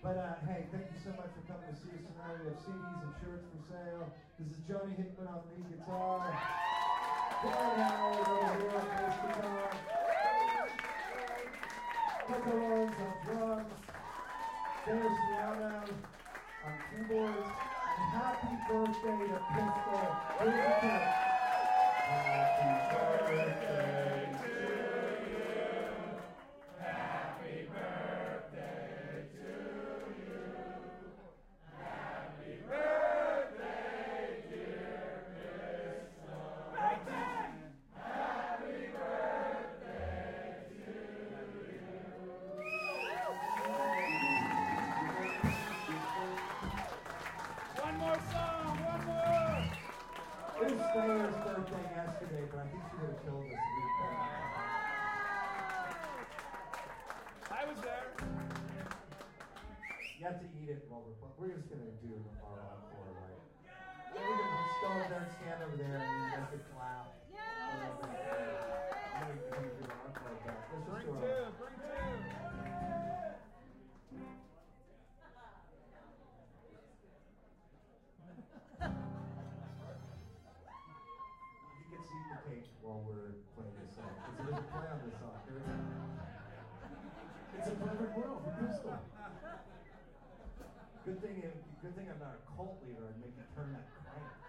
But hey, thank you so much for coming to see us tonight. We have CDs and shirts for sale. This is Johnny Hickman on lead guitar. Dan Howard over here on bass guitar. Michael Owens on drums. Dennis Liano on keyboards. And happy birthday to Pistol. Here's the tip. Happy birthday to you. Happy birthday to you. Happy birthday, dear Pistol. Happy birthday to you. One more song, one more! It was Slater's birthday yesterday, but I think she would have killed us a week back. I was there. You have to eat it while we're just going to do our encore, right? We can just go over there and stand over there and you guys can clap. I'm going to do our encore back. Let's just Bring do two, bring two. You can see the cake while we're playing this song. Because there's a play on this song. Here we go. It's a perfect world for Pistol. Good thing I'm not a cult leader. I'd make you turn that crank.